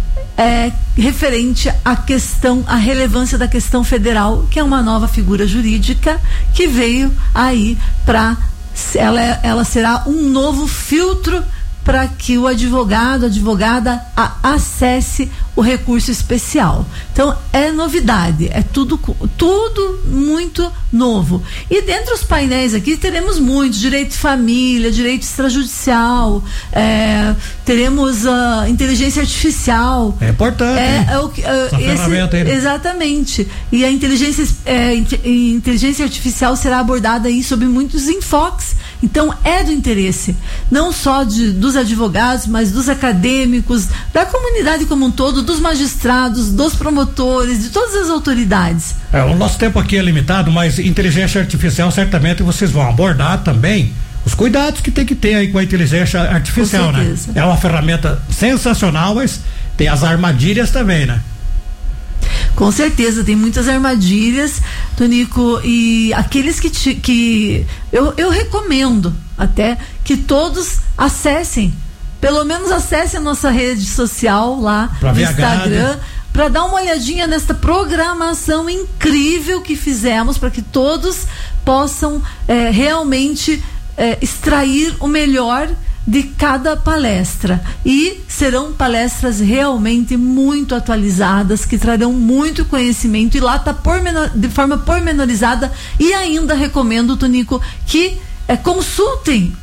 referente à relevância da questão federal, que é uma nova figura jurídica que veio aí ela será um novo filtro para que o advogado, a advogada acesse o recurso especial. Então é novidade, é tudo muito novo. E dentre os painéis aqui teremos muitos: direito de família, direito extrajudicial, teremos inteligência artificial. É importante. Essa ferramenta aí. Exatamente. E a inteligência artificial será abordada aí sob muitos enfoques. Então é do interesse não só dos advogados, mas dos acadêmicos, da comunidade como um todo, dos magistrados, dos promotores, de todas as autoridades. O nosso tempo aqui é limitado, mas inteligência artificial certamente vocês vão abordar também os cuidados que tem que ter aí com a inteligência artificial, né? É uma ferramenta sensacional, mas tem as armadilhas também, né? Com certeza, tem muitas armadilhas, Tonico, e aqueles que eu recomendo até que todos acessem, pelo menos acessem a nossa rede social lá no Instagram, para dar uma olhadinha nesta programação incrível que fizemos, para que todos possam realmente extrair o melhor de cada palestra, e serão palestras realmente muito atualizadas, que trarão muito conhecimento, e lá está de forma pormenorizada. E ainda recomendo, Tonico, que consultem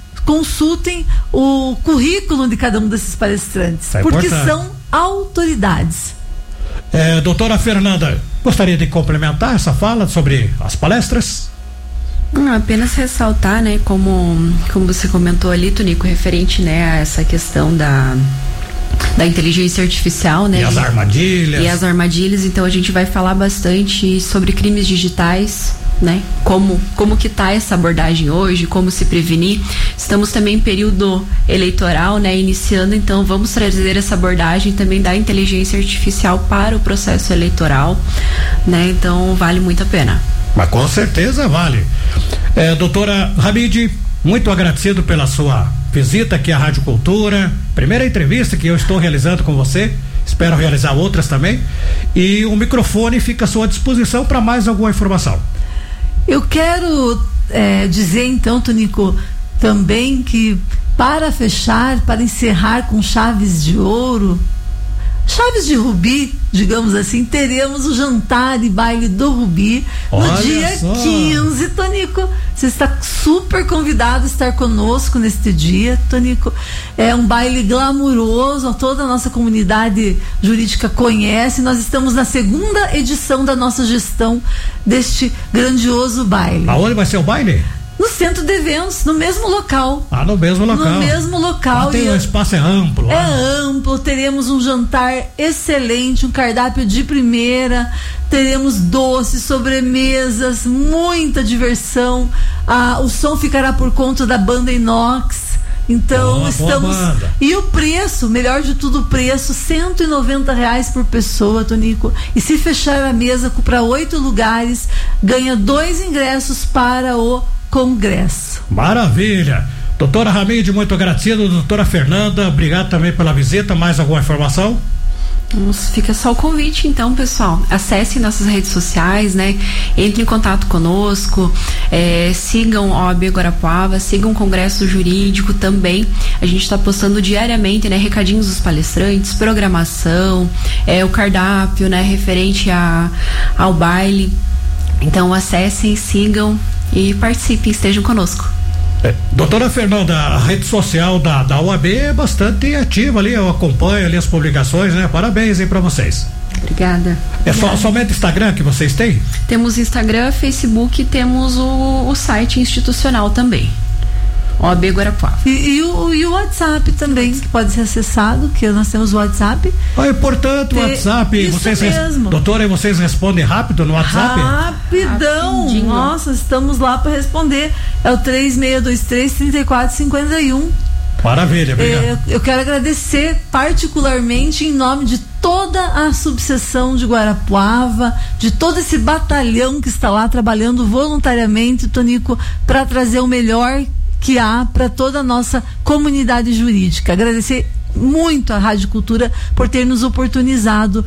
o currículo de cada um desses palestrantes, porque importante. São autoridades. Doutora Fernanda, gostaria de complementar essa fala sobre as palestras? Apenas ressaltar, né, como você comentou ali, Tonico, referente, né, a essa questão da inteligência artificial, né? E as armadilhas. E as armadilhas, então a gente vai falar bastante sobre crimes digitais, né? Como que tá essa abordagem hoje, como se prevenir. Estamos também em período eleitoral, né? Iniciando, então vamos trazer essa abordagem também da inteligência artificial para o processo eleitoral, né? Então vale muito a pena. Mas com certeza vale. Doutora Hamid, muito agradecido pela sua visita aqui à Rádio Cultura, primeira entrevista que eu estou realizando com você, espero realizar outras também, e o microfone fica à sua disposição para mais alguma informação. Eu quero dizer então, Tonico, também que para fechar, para encerrar com chaves de ouro, chaves de rubi, digamos assim, teremos o jantar e baile do Rubi no dia 15, Tonico. Você está super convidado a estar conosco neste dia, Tonico. É um baile glamuroso, toda a nossa comunidade jurídica conhece. Nós estamos na 2ª edição da nossa gestão deste grandioso baile. Aonde vai ser o baile? No centro de eventos, no mesmo local. No mesmo local. No mesmo local. O espaço é amplo. É amplo, teremos um jantar excelente, um cardápio de primeira, teremos doces, sobremesas, muita diversão. O som ficará por conta da banda Inox. Então estamos. E o preço, melhor de tudo, o preço, R$190 por pessoa, Tonico. E se fechar a mesa para 8 lugares, ganha 2 ingressos para o congresso. Maravilha. Doutora Hamid, muito agradecido. Doutora Fernanda, obrigado também pela visita. Mais alguma informação? Fica só o convite, então, pessoal. Acessem nossas redes sociais, né? Entre em contato conosco, sigam a OAB Guarapuava, sigam o Congresso Jurídico também. A gente está postando diariamente, né? Recadinhos dos palestrantes, programação, o cardápio, né? Referente ao baile. Então, acessem, sigam e participem, estejam conosco. Doutora Fernanda, a rede social da OAB é bastante ativa ali, eu acompanho ali as publicações, né? Parabéns aí pra vocês. Obrigada. Somente Instagram que vocês têm? Temos Instagram, Facebook, temos o site institucional também. OAB Guarapuava. E o WhatsApp também, que pode ser acessado, que nós temos o WhatsApp. É importante o WhatsApp. Isso vocês mesmo. Doutora, vocês respondem rápido no WhatsApp? Rapidão. Rapidinho. Nossa, estamos lá para responder. É o 3623-3451. Maravilha, obrigado. Eu quero agradecer particularmente em nome de toda a subseção de Guarapuava, de todo esse batalhão que está lá trabalhando voluntariamente, Tonico, para trazer o melhor que há para toda a nossa comunidade jurídica. Agradecer muito a Rádio Cultura por ter nos oportunizado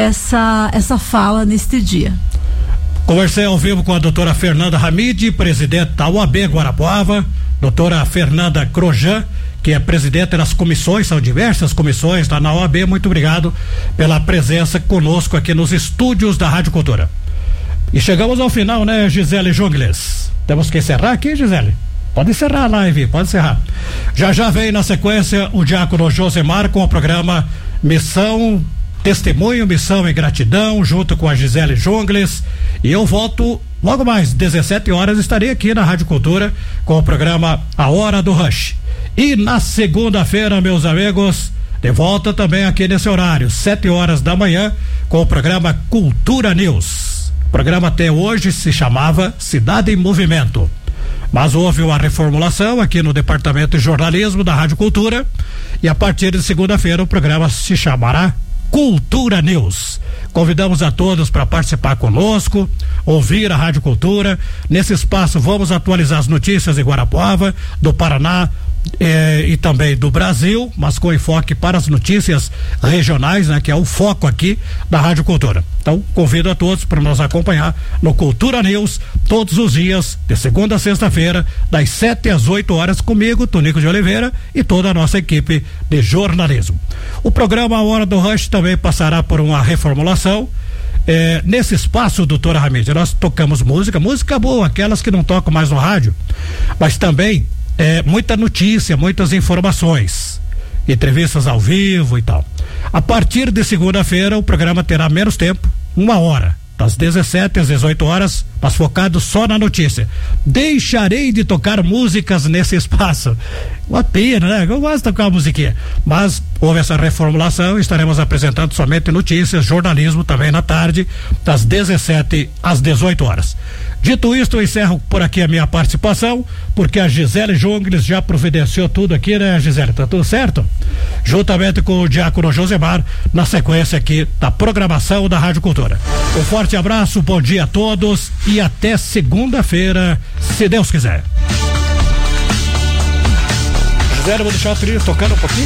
essa fala neste dia. Conversei ao vivo com a doutora Fernanda Hamid, presidente da OAB Guarapuava, doutora Fernanda Crojan, que é presidente das comissões, são diversas comissões lá na OAB. Muito obrigado pela presença conosco aqui nos estúdios da Rádio Cultura. E chegamos ao final, né, Gisele Jungles? Temos que encerrar aqui, Gisele? Pode encerrar a live, pode encerrar. Já vem na sequência o diácono Josemar com o programa Missão Testemunho, Missão e Gratidão, junto com a Gisele Jungles. E eu volto logo mais, 17 horas, estarei aqui na Rádio Cultura com o programa A Hora do Rush. E na segunda-feira, meus amigos, de volta também aqui nesse horário, 7 horas da manhã, com o programa Cultura News. O programa até hoje se chamava Cidade em Movimento, mas houve uma reformulação aqui no Departamento de Jornalismo da Rádio Cultura, e a partir de segunda-feira o programa se chamará Cultura News. Convidamos a todos para participar conosco, ouvir a Rádio Cultura. Nesse espaço vamos atualizar as notícias de Guarapuava, do Paraná e também do Brasil, mas com enfoque para as notícias regionais, né, que é o foco aqui da Rádio Cultura. Então, convido a todos para nos acompanhar no Cultura News todos os dias, de segunda a sexta-feira, das 7 às 8 horas, comigo, Tonico de Oliveira, e toda a nossa equipe de jornalismo. O programa A Hora do Rush também passará por uma reformulação. Nesse espaço, doutora Hamid, nós tocamos música boa, aquelas que não tocam mais no rádio, mas também muita notícia, muitas informações, entrevistas ao vivo e tal. A partir de segunda-feira o programa terá menos tempo, 1 hora, das 17 às 18 horas, mas focado só na notícia. Deixarei de tocar músicas nesse espaço. Uma pena, né? Eu gosto de tocar uma musiquinha. Mas houve essa reformulação, estaremos apresentando somente notícias, jornalismo também na tarde, das 17 às 18 horas. Dito isto, eu encerro por aqui a minha participação, porque a Gisele Jungles já providenciou tudo aqui, né, Gisele? Tá tudo certo? Juntamente com o diácono Josemar, na sequência aqui da programação da Rádio Cultura. Um forte abraço, bom dia a todos e até segunda-feira, se Deus quiser. Gisele, vou deixar a trilha tocando um pouquinho.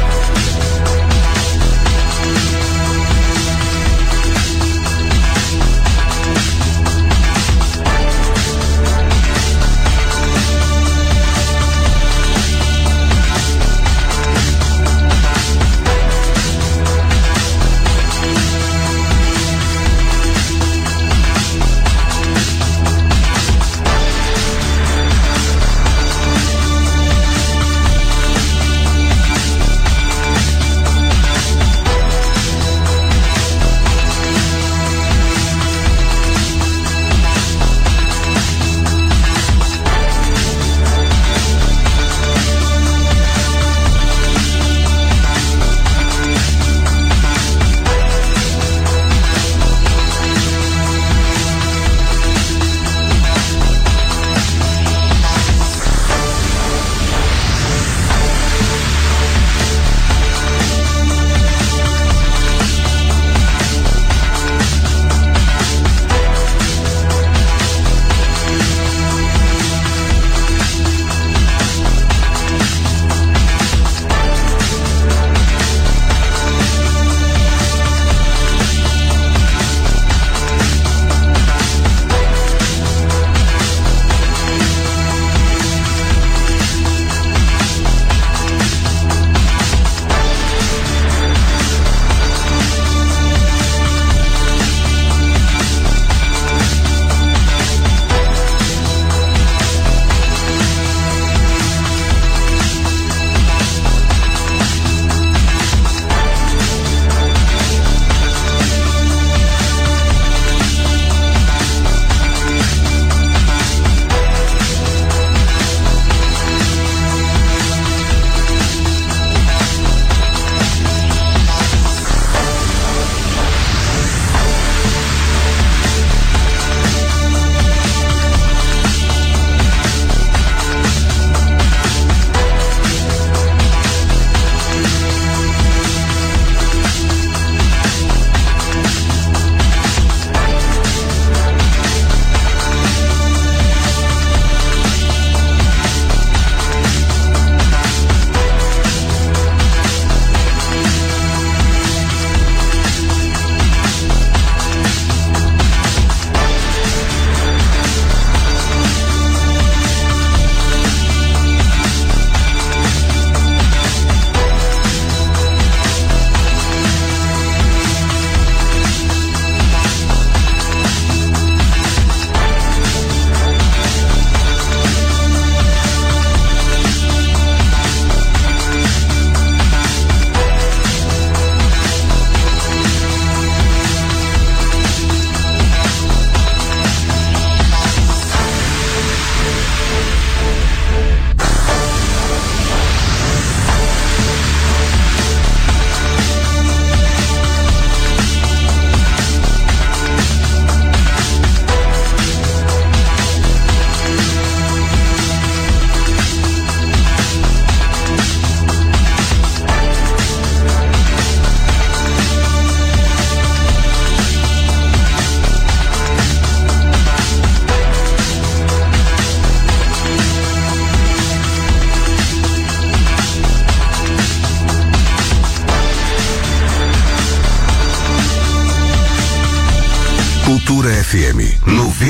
Cultura FM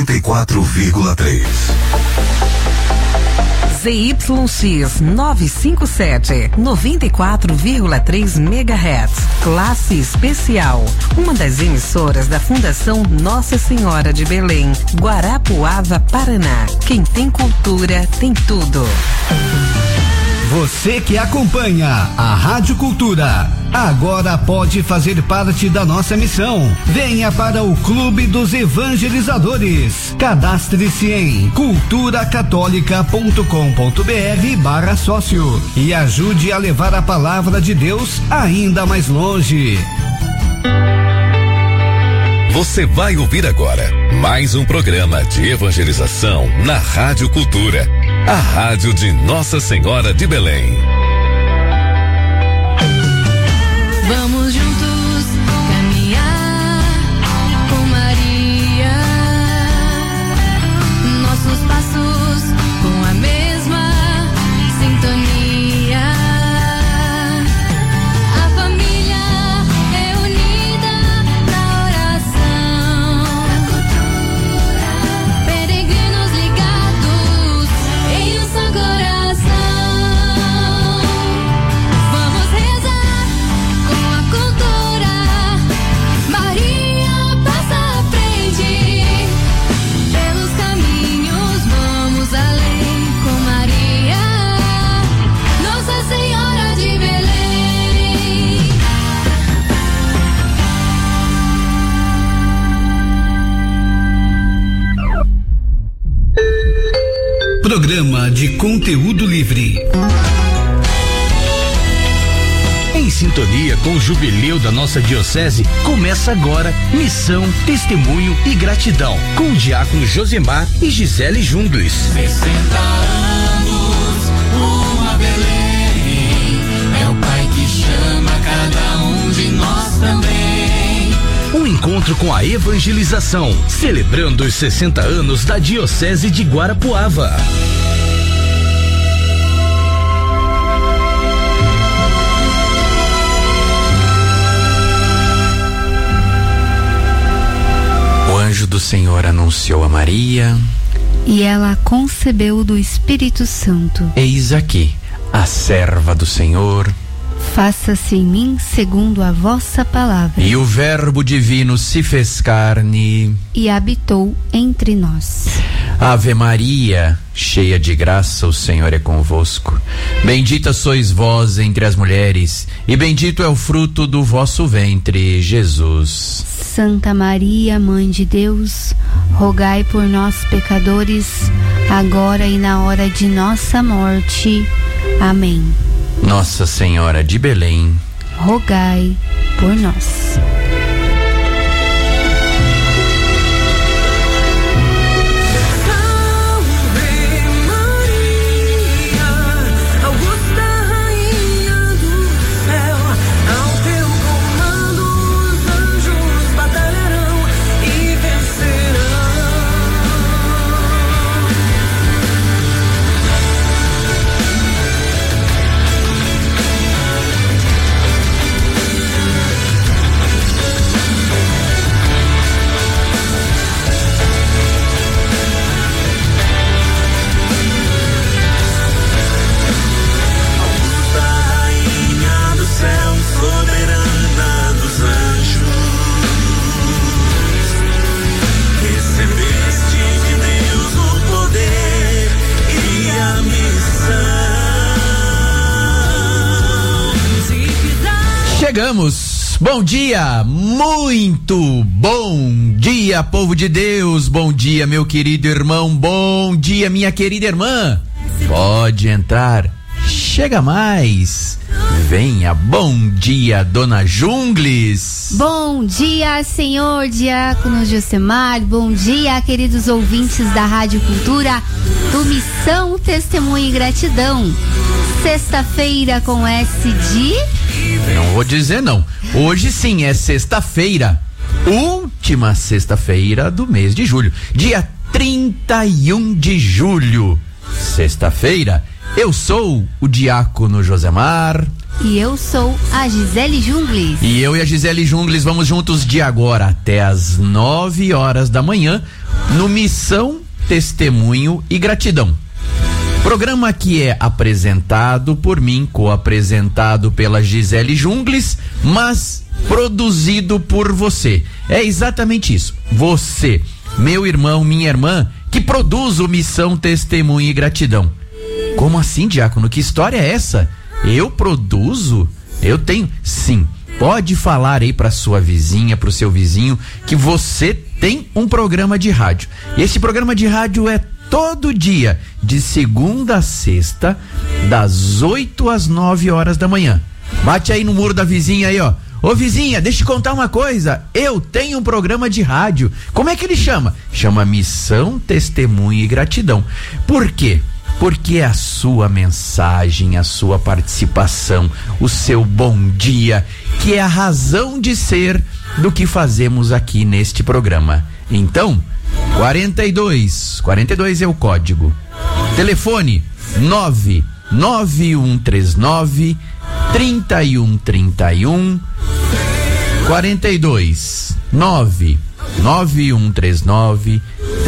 94,3. ZYX 957, 94,3 MHz. Classe especial. Uma das emissoras da Fundação Nossa Senhora de Belém, Guarapuava, Paraná. Quem tem cultura tem tudo. Você que acompanha a Rádio Cultura, agora pode fazer parte da nossa missão. Venha para o Clube dos Evangelizadores. Cadastre-se em culturacatólica.com.br/sócio e ajude a levar a palavra de Deus ainda mais longe. Você vai ouvir agora mais um programa de evangelização na Rádio Cultura, a rádio de Nossa Senhora de Belém. Vamos juntos caminhar com Maria, nossos passos com a mesma sintonia. A família é unida na oração, peregrinos ligados em um só coração. Vamos rezar com a cultura. Maria passa à frente pelos caminhos. Vamos além com Maria, Nossa Senhora de Belém. Programa de conteúdo livre. Em sintonia com o jubileu da nossa diocese, começa agora Missão, Testemunho e Gratidão, com o diácono Josemar e Gisele Jungles. 60 anos, uma Belém, é o Pai que chama cada um de nós também. Um encontro com a evangelização, celebrando os 60 anos da diocese de Guarapuava. O anjo do Senhor anunciou a Maria. E ela concebeu do Espírito Santo. Eis aqui, a serva do Senhor. Faça-se em mim segundo a vossa palavra. E o Verbo divino se fez carne e habitou entre nós. Ave Maria, cheia de graça, o Senhor é convosco. Bendita sois vós entre as mulheres, e bendito é o fruto do vosso ventre, Jesus. Santa Maria, Mãe de Deus, rogai por nós, pecadores, agora e na hora de nossa morte. Amém. Nossa Senhora de Belém, rogai por nós. Chegamos. Bom dia, muito bom dia, povo de Deus. Bom dia, meu querido irmão. Bom dia, minha querida irmã. Pode entrar. Chega mais. Venha. Bom dia, dona Jungles. Bom dia, senhor diácono Josemar. Bom dia, queridos ouvintes da Rádio Cultura, do Missão, Testemunho e Gratidão. Sexta-feira com S de... Não vou dizer não. Hoje sim é sexta-feira. Última sexta-feira do mês de julho. Dia 31 de julho. Sexta-feira. Eu sou o diácono Josemar. E eu sou a Gisele Jungles. E eu e a Gisele Jungles vamos juntos de agora até as 9 horas da manhã no Missão, Testemunho e Gratidão. Programa que é apresentado por mim, co-apresentado pela Gisele Jungles, mas produzido por você. É exatamente isso. Você, meu irmão, minha irmã, que produz o Missão, Testemunho e Gratidão. Como assim, diácono? Que história é essa? Eu produzo? Eu tenho? Sim. Pode falar aí pra sua vizinha, pro seu vizinho, que você tem um programa de rádio. E esse programa de rádio é todo dia, de segunda a sexta, das 8 às 9 horas da manhã. Bate aí no muro da vizinha aí, ó. Ô vizinha, deixa eu te contar uma coisa. Eu tenho um programa de rádio. Como é que ele chama? Chama Missão, Testemunho e Gratidão. Por quê? Porque a sua mensagem, a sua participação, o seu bom dia, que é a razão de ser do que fazemos aqui neste programa. Então, 42 é o código. Telefone 99139 3131 42 99139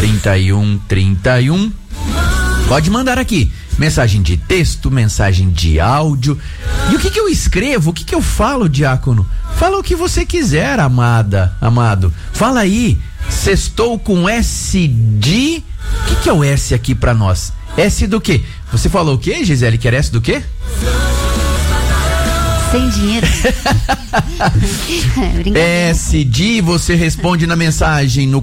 3131. Pode mandar aqui mensagem de texto, mensagem de áudio. E o que eu escrevo? O que eu falo, diácono? Fala o que você quiser, amado. Fala aí. Sextou com S de... O que é o S aqui pra nós? S do quê? Você falou o quê, Gisele? Que era S do quê? Sem dinheiro. S de, você responde na mensagem no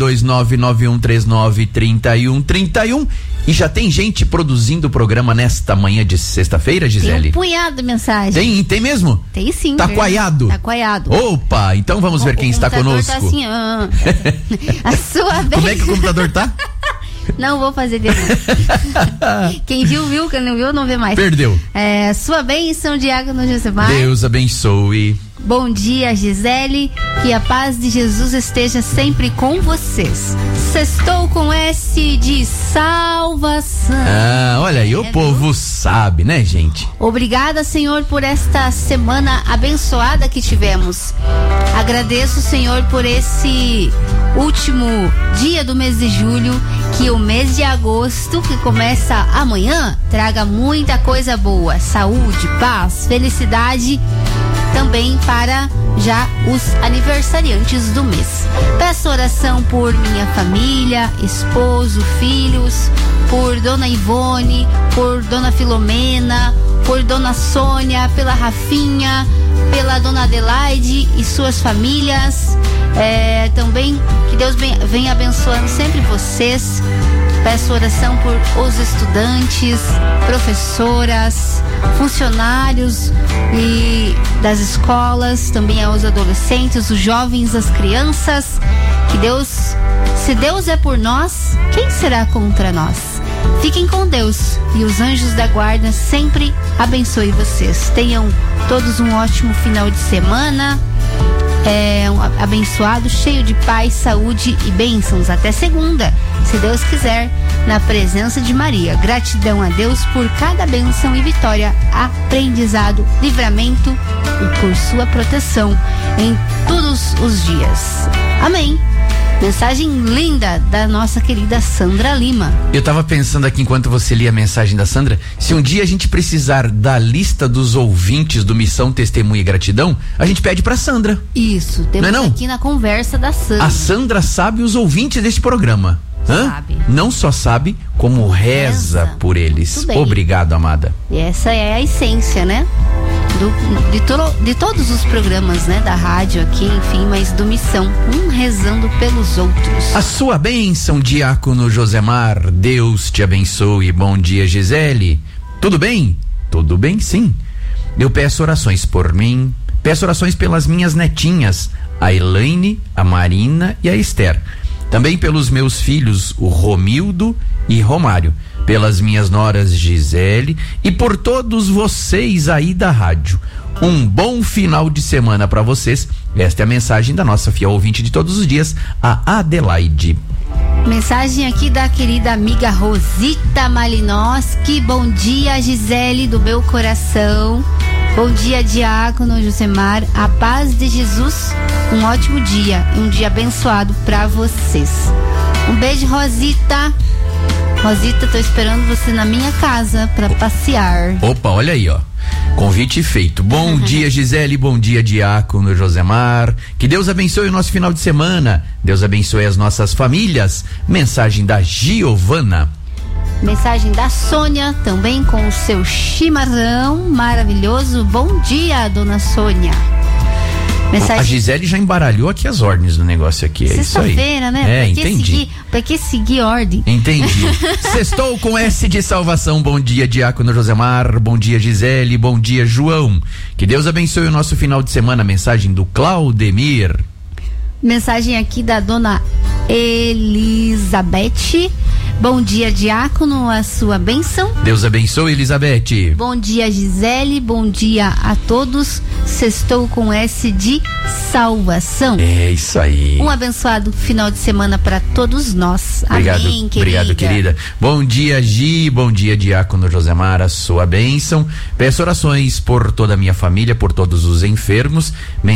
42991393131. E já tem gente produzindo o programa nesta manhã de sexta-feira, Gisele? Tem um punhado de mensagem. Tem mesmo? Tem sim. Tá coaiado? Tá coaiado. Opa, então vamos ver quem está conosco. Tá assim, a sua vez. Como é que o computador tá? Não vou fazer de novo. Quem viu, quem não viu, não vê mais. Perdeu. Sua bênção, diácono Josemar. Deus abençoe. Bom dia, Gisele. Que a paz de Jesus esteja sempre com vocês. Sextou com S de salvação. Olha aí, o povo sabe, né, gente? Obrigada, Senhor, por esta semana abençoada que tivemos. Agradeço, Senhor, por esse último dia do mês de julho, que o mês de agosto, que começa amanhã, traga muita coisa boa, saúde, paz, felicidade, também para já os aniversariantes do mês. Peço oração por minha família, esposo, filhos, por Dona Ivone, por Dona Filomena, por Dona Sônia, pela Rafinha, pela Dona Adelaide e suas famílias. Também que Deus venha abençoando sempre vocês. Peço oração por os estudantes, professoras, funcionários e das escolas, também aos adolescentes, os jovens, as crianças. Que Deus, se Deus é por nós, quem será contra nós? Fiquem com Deus e os anjos da guarda sempre abençoem vocês. Tenham todos um ótimo final de semana. Abençoado, cheio de paz, saúde e bênçãos. Até segunda, se Deus quiser, na presença de Maria. Gratidão a Deus por cada bênção e vitória, aprendizado, livramento e por sua proteção em todos os dias. Amém. Mensagem linda da nossa querida Sandra Lima. Eu tava pensando aqui enquanto você lia a mensagem da Sandra, se um dia a gente precisar da lista dos ouvintes do Missão, Testemunho e Gratidão, a gente pede pra Sandra. Isso, temos aqui na conversa da Sandra. A Sandra sabe os ouvintes deste programa. Sabe. Não só sabe, como reza por eles. Obrigado, amada. E essa é a essência, né? De todos os programas, né? Da rádio aqui, enfim, mas do Missão, rezando pelos outros. A sua bênção, diácono Josemar. Deus te abençoe. Bom dia, Gisele. Tudo bem? Tudo bem, sim. Eu peço orações por mim, peço orações pelas minhas netinhas, a Elaine, a Marina e a Esther. Também pelos meus filhos, o Romildo e Romário, pelas minhas noras Gisele e por todos vocês aí da rádio. Um bom final de semana para vocês. Esta é a mensagem da nossa fiel ouvinte de todos os dias, a Adelaide. Mensagem aqui da querida amiga Rosita Malinowski. Bom dia, Gisele, do meu coração. Bom dia, diácono Josemar. A paz de Jesus. Um ótimo dia e um dia abençoado para vocês. Um beijo, Rosita. Rosita, tô esperando você na minha casa para passear. Opa, olha aí, ó. Convite feito. Bom dia, Gisele. Bom dia, diácono Josemar. Que Deus abençoe o nosso final de semana. Deus abençoe as nossas famílias. Mensagem da Giovana. Mensagem da Sônia, também com o seu chimarrão maravilhoso. Bom dia, dona Sônia. A Gisele já embaralhou aqui as ordens do negócio aqui. É isso aí. Sexta-feira, né? Entendi. Pra que seguir ordem? Entendi. Sextou com S de salvação. Bom dia, Diácono Josemar. Bom dia, Gisele. Bom dia, João. Que Deus abençoe o nosso final de semana. Mensagem do Claudemir. Mensagem aqui da dona Elizabeth. Bom dia, Diácono, a sua bênção. Deus abençoe, Elizabeth. Bom dia, Gisele. Bom dia a todos. Sextou com S de salvação. É isso aí. Um abençoado final de semana para todos nós. Obrigado, amém, querida. Obrigado, querida. Bom dia, Gi. Bom dia, Diácono Josemar, a sua bênção. Peço orações por toda a minha família, por todos os enfermos.